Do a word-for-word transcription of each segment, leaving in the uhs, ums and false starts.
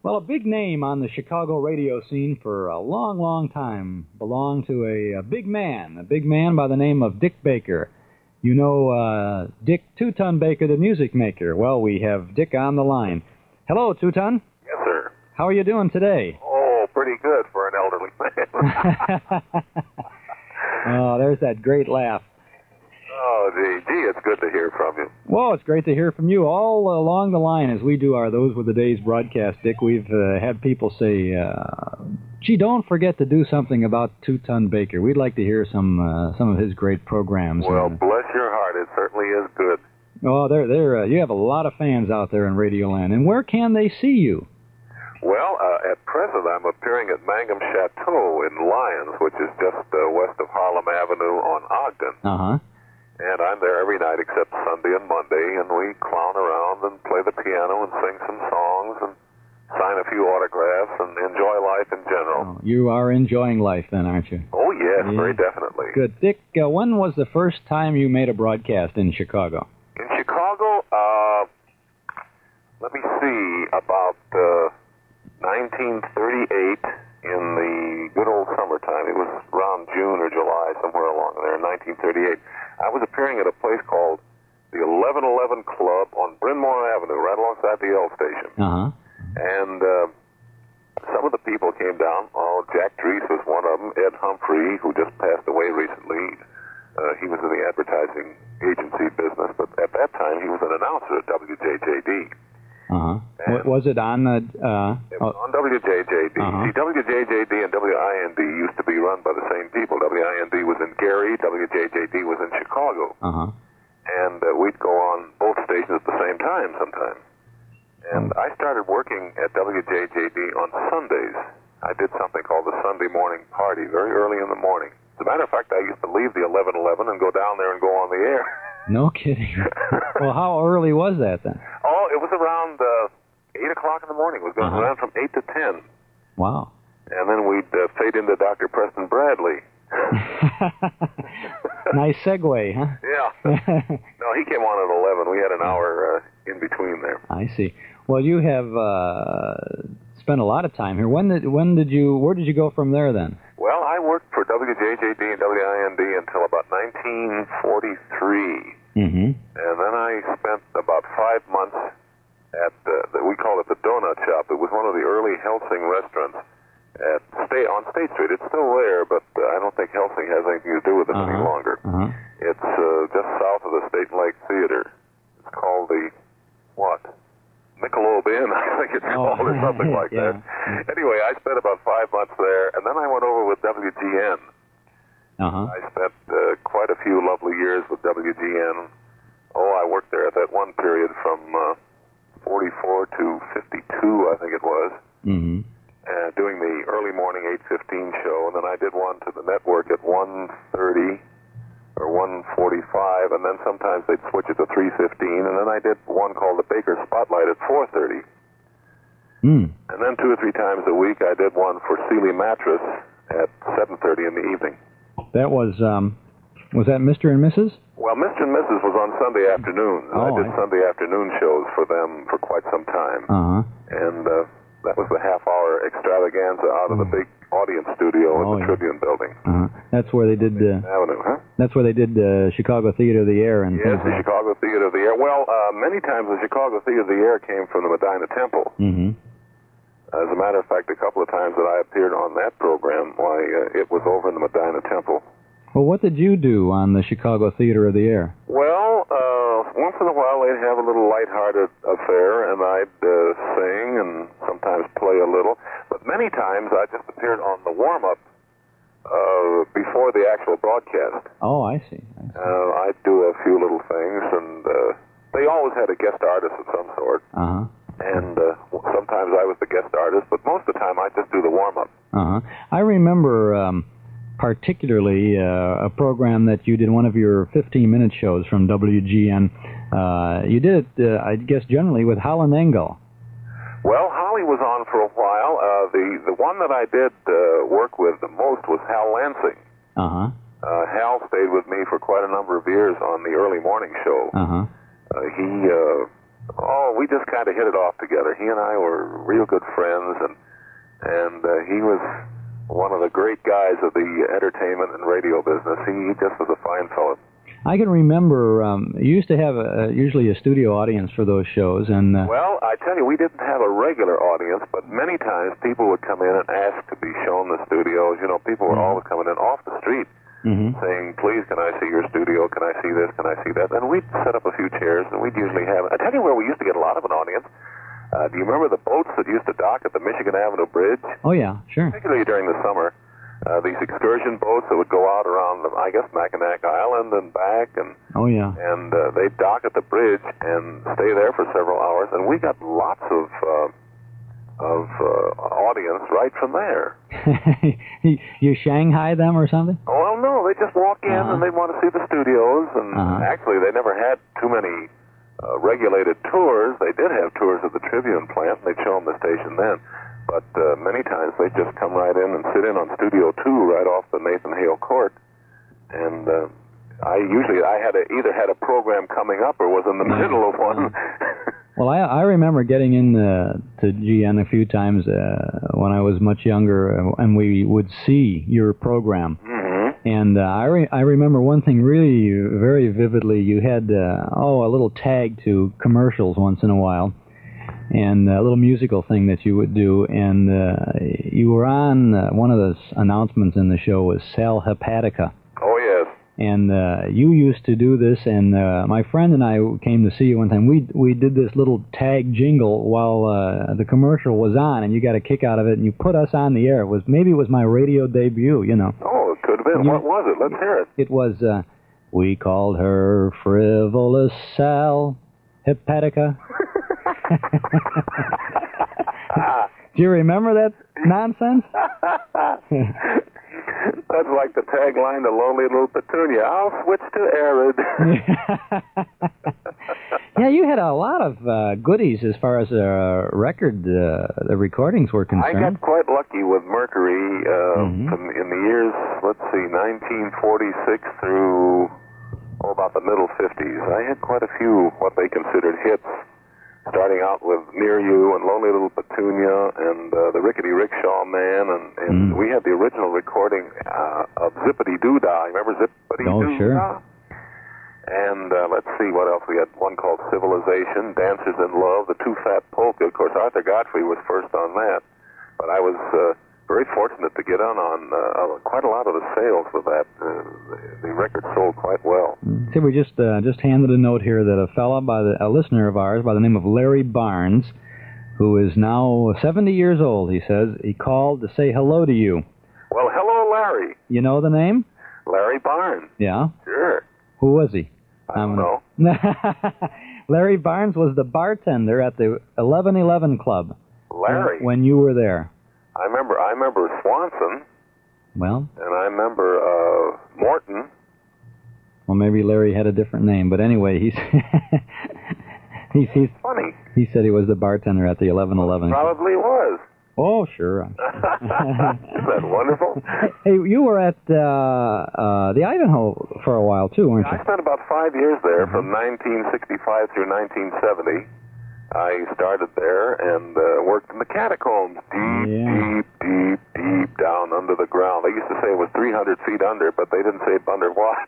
Well, a big name on the Chicago radio scene for a long, long time belonged to a, a big man, a big man by the name of Dick Baker. You know uh, Dick Two-Ton Baker, the music maker. Well, we have Dick on the line. Hello, Two-Ton. Yes, sir. How are you doing today? Oh, pretty good for an elderly man. Oh, there's that great laugh. Oh, gee, gee, it's good to hear from you. Well, it's great to hear from you. All along the line, as we do our Those Were the Days broadcast, Dick, we've uh, had people say, uh, gee, don't forget to do something about Two-Ton Baker. We'd like to hear some uh, some of his great programs. Well, and, bless your heart, it certainly is good. Oh, they're, they're, uh, you have a lot of fans out there in Radioland. And where can they see you? Well, uh, at present, I'm appearing at Mangum Chateau in Lyons, which is just uh, west of Harlem Avenue on Ogden. Uh-huh. And I'm there every night except Sunday and Monday, and we clown around and play the piano and sing some songs and sign a few autographs and enjoy life in general. Oh, you are enjoying life then, aren't you? Oh, yes, yeah. very definitely. Good. Dick, uh, when was the first time you made a broadcast in Chicago? In Chicago, uh, let me see, about uh, nineteen thirty-eight in the good old summertime. It was around June or July, somewhere along there, in nineteen thirty-eight. I was appearing at a place called the eleven eleven Club on Bryn Mawr Avenue, right alongside the L station. Uh-huh. And uh, some of the people came down. Oh, Jack Drees was one of them. Ed Humphrey, who just passed away recently. Uh, he was in the advertising agency business, but at that time he was an announcer at W J J D. Uh-huh. W- was it on the... Uh, it was on W J J D. Uh-huh. See, W J J D and W I N D used to be run by the same people. W I N D was in Gary, W J J D was in Chicago. Uh-huh. And uh, we'd go on both stations at the same time sometimes. And Oh. I started working at W J J D on Sundays. I did something called the Sunday morning party, very early in the morning. As a matter of fact, I used to leave the eleven eleven and go down there and go on the air. No kidding. Well, how early was that then? Oh, it was around uh, eight o'clock in the morning. It was going Uh-huh. around from eight to ten. Wow. And then we'd uh, fade into Doctor Preston Bradley. Nice segue, huh? Yeah. No, he came on at eleven. We had an hour uh, in between there. I see. Well, you have uh, spent a lot of time here. When did when did you? Where did you go from there then? Well, I worked for W J J D and W I N D until about nineteen forty-three. Mm-hmm. And then I spent about five months at, uh, the, we call it the Donut Shop. It was one of the early Helsing restaurants at State, on State Street. It's still there, but uh, I don't think Helsing has anything to do with it Uh-huh. any longer. Uh-huh. It's uh, just south of the State and Lake Theater. It's called the, what? Michelob Inn, I think it's Oh. called, or something like Yeah. that. Anyway, I spent about five months there, and then I went over with W G N. Uh-huh. I spent uh, quite a few lovely years with W G N. Oh, I worked there at that one period from uh, forty-four to fifty-two, I think it was, Mm-hmm. uh, doing the early morning eight fifteen show, and then I did one to the network at one thirty or one forty-five, and then sometimes they'd switch it to three fifteen, and then I did one called the Baker Spotlight at four thirty. Mm. And then two or three times a week I did one for Sealy Mattress at seven thirty in the evening. That was um, was that Mister and Missus? Well, Mister and Missus was on Sunday afternoon. Oh, I did I- Sunday afternoon shows for them for quite some time. Uh-huh. And uh, that was the half-hour extravaganza out of the big audience studio Oh, in the yeah. Tribune building. Uh-huh. That's where they did uh, Avenue, huh? that's where they did uh, Chicago Theater of the Air and Yes, things the like Chicago Theater of the Air. Well, uh, many times the Chicago Theater of the Air came from the Medina Temple. Mm-hmm. As a matter of fact, a couple of times that I appeared on that program, why, uh, it was over in the Medina Temple. Well, what did you do on the Chicago Theater of the Air? Well, uh, once in a while they'd have a little lighthearted affair, and I'd uh, sing and sometimes play a little. But many times I just appeared on the warm-up uh, before the actual broadcast. Oh, I see. I see. Uh, I'd do a few little things, and uh, they always had a guest artist of some sort. Uh-huh. And uh, sometimes I was the guest artist, but most of the time I'd just do the warm-up. Uh-huh. I remember um, particularly uh, a program that you did, one of your fifteen-minute shows from W G N. Uh, you did it, uh, I guess, generally with Holland Engel. Well, Holly was on for a while. Uh, the, the one that I did uh, work with the most was Hal Lansing. Uh-huh. Uh, Hal stayed with me for quite a number of years on the early morning show. Uh-huh. Uh, he uh, Oh, we just kind of hit it off together. He and I were real good friends, and and uh, he was one of the great guys of the entertainment and radio business. He, he just was a fine fellow. I can remember um, you used to have a, usually a studio audience for those shows, and uh, well, I tell you, we didn't have a regular audience, but many times people would come in and ask to be shown the studios. You know, people were mm-hmm. always coming in off the street. Mm-hmm. saying, please, can I see your studio? Can I see this? Can I see that? And we'd set up a few chairs, and we'd usually have... I tell you where we used to get a lot of an audience. Uh, do you remember the boats that used to dock at the Michigan Avenue Bridge? Oh, yeah, sure. Particularly during the summer. Uh, these excursion boats that would go out around, the, I guess, Mackinac Island and back. And, oh, yeah. And uh, they'd dock at the bridge and stay there for several hours, and we got lots of... Uh, of uh, audience right from there. You Shanghai them or something? Oh, well, no, they just walk in uh-huh. and they want to see the studios, and uh-huh. actually they never had too many uh, regulated tours. They did have tours of the Tribune plant, and they'd show them the station then. But uh, many times they'd just come right in and sit in on Studio two right off the Nathan Hale Court, and uh, I usually I had a, either had a program coming up or was in the middle of one. Well, I, I remember getting in uh, to G N a few times uh, when I was much younger, uh, and we would see your program. Mm-hmm. And uh, I, re- I remember one thing really very vividly. You had, uh, oh, a little tag to commercials once in a while, and a little musical thing that you would do. And uh, you were on, uh, one of the announcements in the show was Sal Hepatica. Oh, yes. And uh, you used to do this, and uh, my friend and I came to see you one time. We we did this little tag jingle while uh, the commercial was on, and you got a kick out of it, and you put us on the air. It was maybe it was my radio debut, you know. Oh, it could have been. You, what was it? Let's hear it. It was, uh, we called her Frivolous Sal Hepatica. Do you remember that nonsense? That's like the tagline, the lonely little petunia. I'll switch to arid. Yeah, you had a lot of uh, goodies as far as uh, record, uh, the recordings were concerned. I got quite lucky with Mercury uh, mm-hmm. from, in the years, let's see, nineteen forty-six through, oh, about the middle fifties. I had quite a few what they considered hits, starting out with Near You and Lonely Little Petunia and uh, the Rickety Rickshaw Man, and, and mm. we had the original recording uh, of Zippity Doo Dah. You remember Zippity oh, Doo Dah? Sure. And uh, let's see what else. We had one called Civilization, Dancers in Love, The Two Fat Polka. Of course, Arthur Godfrey was first on that. But I was uh, very fortunate to get on on uh, quite a lot of the sales with that. Uh, the, the record sold quite well. See, we just uh, just handed a note here that a fella, by the, a listener of ours by the name of Larry Barnes, who is now seventy years old, he says, he called to say hello to you. Well, hello, Larry. You know the name? Larry Barnes. Yeah? Sure. Who was he? I don't um, know. Larry Barnes was the bartender at the eleven eleven Club. Larry? When, when you were there. I remember I remember Swanson. Well? And I remember uh, Morton. Well, maybe Larry had a different name, but anyway, he's... he's, he's funny. He said he was the bartender at the eleven eleven. Probably was. Oh, sure. Isn't that wonderful? Hey, you were at uh, uh, the Ivanhoe for a while, too, weren't you? I spent about five years there, mm-hmm. from nineteen sixty-five through nineteen seventy. I started there and uh, worked in the catacombs, deep, yeah. deep, deep, deep down under the ground. They used to say it was three hundred feet under, but they didn't say under what.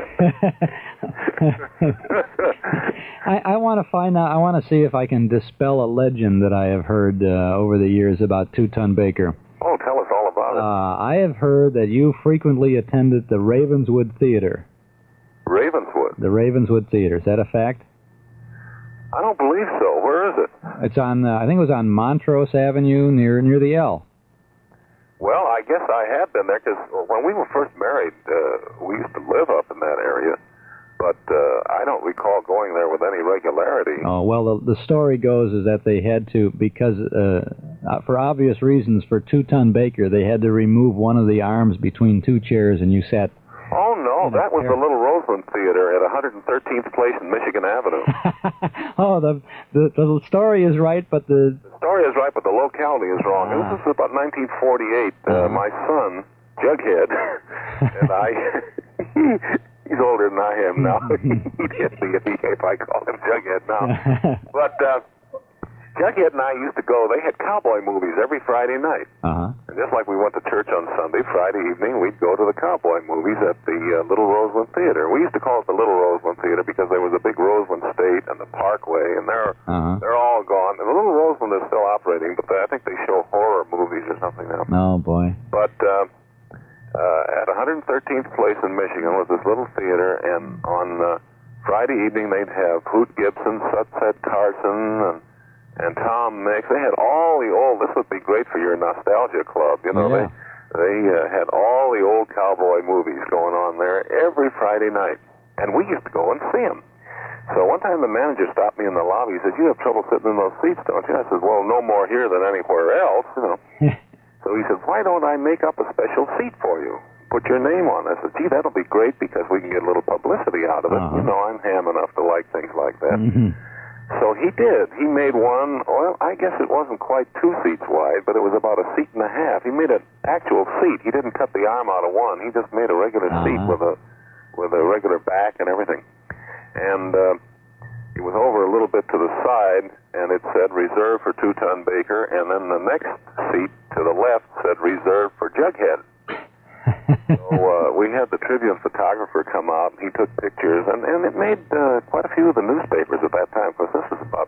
I, I want to find out, I want to see if I can dispel a legend that I have heard uh, over the years about Two-Ton Baker. Oh, tell us all about it. Uh, I have heard that you frequently attended the Ravenswood Theater. Ravenswood? The Ravenswood Theater. Is that a fact? I don't believe so. Where is it? It's on, uh, I think it was on Montrose Avenue near near the L. Well, I guess I had been there because when we were first married, uh, we used to live up in that area. But uh, I don't recall going there with any regularity. Oh, well, the, the story goes is that they had to, because uh, for obvious reasons, for Two-Ton Baker, they had to remove one of the arms between two chairs, and you sat... Oh, no, that was the Little Roseland Theater at one hundred thirteenth Place in Michigan Avenue. Oh, the, the the story is right, but the... The story is right, but the locality is wrong. Uh-huh. This is about nineteen forty-eight. Uh, uh-huh. My son, Jughead, and I... he, he's older than I am now. He'd hit me if, he, if I called him Jughead now. But uh, Jughead and I used to go, they had cowboy movies every Friday night. Uh-huh. And just like we went to church on Sunday, Friday evening, we'd go to the cowboy movies at the uh, Little Roseland Theater. We used to call it the Little Roseland Theater because there was a big Roseland State and the Parkway, and they're uh-huh. they're all gone. And the Little Roseland is still operating, but they, I think they show horror movies or something now. Oh, boy. But uh, uh, at one hundred thirteenth Place in Michigan was this little theater, and on uh, Friday evening they'd have Hoot Gibson, Sutset Carson, and And Tom Mix. They had all the old, this would be great for your nostalgia club, you know. Yeah. They they uh, had all the old cowboy movies going on there every Friday night. And we used to go and see them. So one time the manager stopped me in the lobby. He said, "You have trouble sitting in those seats, don't you?" I said, "Well, no more here than anywhere else, you know." So he said, "Why don't I make up a special seat for you? Put your name on it." I said, "Gee, that'll be great because we can get a little publicity out of it." Uh-huh. You know, I'm ham enough to like things like that. Mm-hmm. So he did. He made one, well, I guess it wasn't quite two seats wide, but it was about a seat and a half. He made an actual seat. He didn't cut the arm out of one. He just made a regular uh-huh. seat with a with a regular back and everything. And uh, it was over a little bit to the side, and it said reserved for Two-Ton Baker, and then the next seat to the left said reserved for Jughead. So uh, we had the Tribune photographer come out, and he took pictures, and, and it made uh, quite a few of the newspapers at that time, because this was about,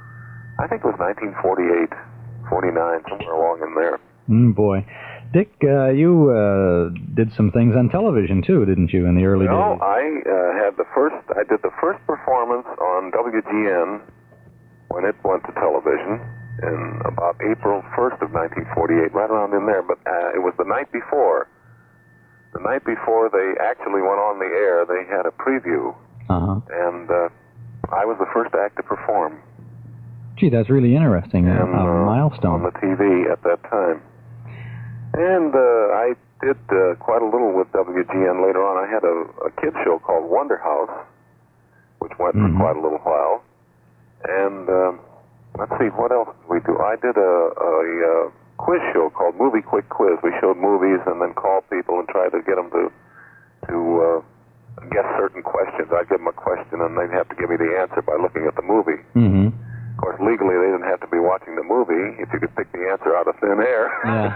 I think it was nineteen forty-eight, forty-nine, somewhere along in there. Mm, boy. Dick, uh, you uh, did some things on television, too, didn't you, in the early no, days? No, I uh, had the first, I did the first performance on W G N when it went to television in about April first of nineteen forty-eight, right around in there, but uh, it was the night before. The night before they actually went on the air, they had a preview, uh-huh. and uh, I was the first act to perform. Gee, that's really interesting. And, a uh, milestone. on the T V at that time. And uh, I did uh, quite a little with W G N later on. I had a, a kids show called Wonder House, which went mm-hmm. for quite a little while. And um, let's see, what else did we do? I did a... a, a quiz show called Movie Quick Quiz. We showed movies and then called people and tried to get them to to uh, guess certain questions. I'd give them a question and they'd have to give me the answer by looking at the movie. Mm-hmm. Of course, legally they didn't have to be watching the movie if you could pick the answer out of thin air.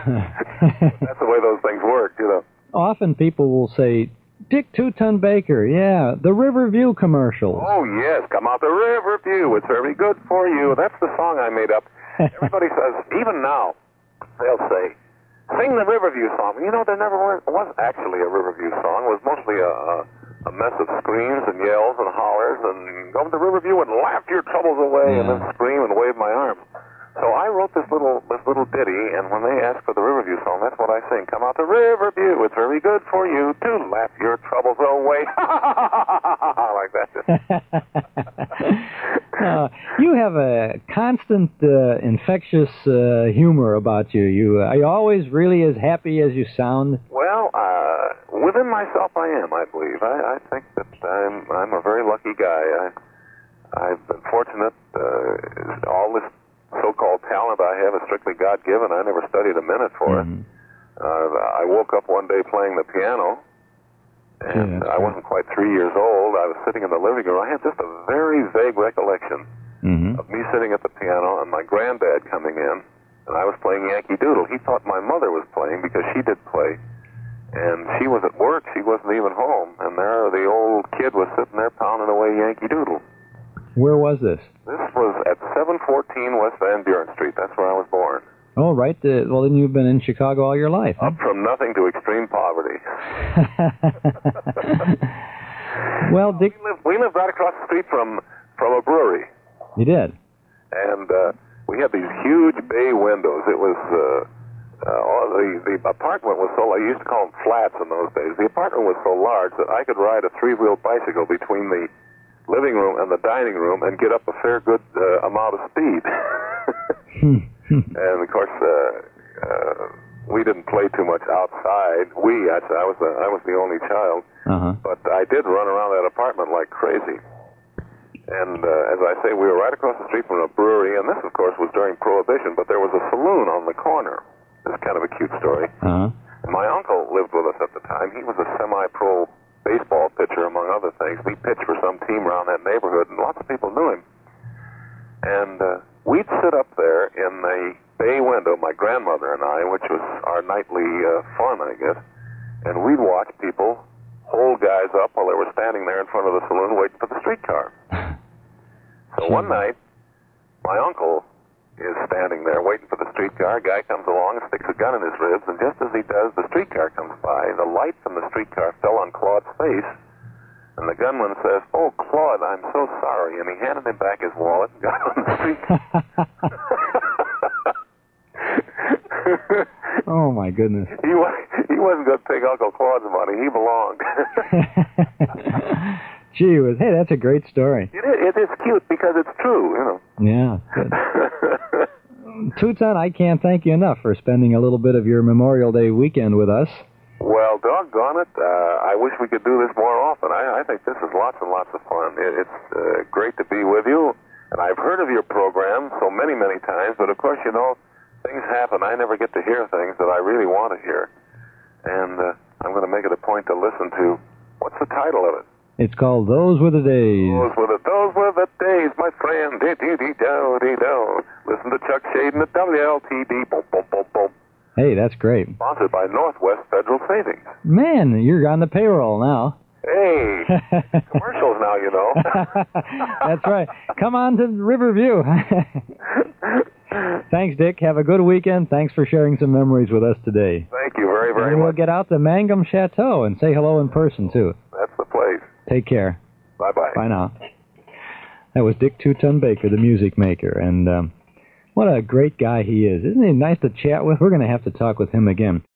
Yeah. That's the way those things work, you know. Often people will say, Dick Two-Ton Baker, yeah, the Riverview commercials. Oh, yes, come out the Riverview. It's very good for you. That's the song I made up. Everybody says, even now, they'll say, sing the Riverview song. You know, there never was, was actually a Riverview song. It was mostly a, a mess of screams and yells and hollers and go to the Riverview and laugh your troubles away yeah. and then scream and wave my arms. So I wrote this little this little ditty, and when they ask for the Riverview song, that's what I sing. Come out to Riverview. It's very good for you to laugh your troubles away. Like that. uh, you have a constant, uh, infectious uh, humor about you. You uh, are you always really as happy as you sound? Well, uh, within myself, I am. I believe. I, I think that I'm I'm a very lucky guy. I I've been fortunate. Uh, all this so-called talent I have is strictly God-given. I never studied a minute for mm-hmm. it. Uh, I woke up one day playing the piano, and yeah, I wasn't quite three years old. I was sitting in the living room. I had just a very vague recollection mm-hmm. of me sitting at the piano and my granddad coming in, and I was playing Yankee Doodle. He thought my mother was playing because she did play, and she was at work. She wasn't even home, and there the old kid was sitting there pounding away Yankee Doodle. Where was this? This was at seven fourteen West Van Buren Street. That's where I was born. Oh, right. Uh, well, then you've been in Chicago all your life. Huh? Up from nothing to extreme poverty. Well, Dick... We lived, we lived right across the street from, from a brewery. You did? And uh, we had these huge bay windows. It was... Uh, uh, all the, the apartment was so... I used to call them flats in those days. The apartment was so large that I could ride a three-wheel bicycle between the living room and the dining room and get up a fair good uh, amount of speed. And of course, uh, uh, we didn't play too much outside. We, I, I was the, I was the only child, uh-huh. but I did run around that apartment like crazy. And uh, as I say, we were right across the street from a brewery, and this, of course, was during Prohibition. But there was a saloon on the corner. It's kind of a cute story. Uh-huh. My uncle lived with us at the time. He was a semi-pro baseball pitcher, among my grandmother and I, which was our nightly uh, fun, I guess. And we'd watch people hold guys up while they were standing there in front of the saloon waiting for the streetcar. So one night, my uncle is standing there waiting for the streetcar. A guy comes along and sticks a gun in his ribs, and just as he does, the streetcar comes by. The light from the streetcar fell on Claude's face, and the gunman says, "Oh, Claude, I'm so sorry." And he handed him back his wallet and got on the streetcar. Oh, my goodness. He, was, he wasn't going to take Uncle Claude's money. He belonged. Gee whiz. Hey, that's a great story. It is, it is cute because it's true, you know. Yeah, good. Two-Ton, I can't thank you enough for spending a little bit of your Memorial Day weekend with us. Well, doggone it. Uh, I wish we could do this more often. I, I think this is lots and lots of fun. It, it's uh, great to be with you. And I've heard of your program so many, many times, but of course, you know, things happen. I never get to hear things that I really want to hear. And uh, I'm going to make it a point to listen to, what's the title of it? It's called Those Were the Days. Those were the, those were the days, my friend. Dee-dee-dee-do-dee-do. Listen to Chuck Shaden at W L T D. Boom, boom, boom, boom. Hey, that's great. Sponsored by Northwest Federal Savings. Man, you're on the payroll now. Hey, commercials now, you know. That's right. Come on to Riverview. Thanks, Dick. Have a good weekend. Thanks for sharing some memories with us today. Thank you very, very and we'll much. get out to Mangum Chateau and say hello in person, too. That's the place. Take care. Bye-bye. Bye now. That was Dick Two-Ton Baker, the music maker, and um, what a great guy he is. Isn't he nice to chat with? We're going to have to talk with him again.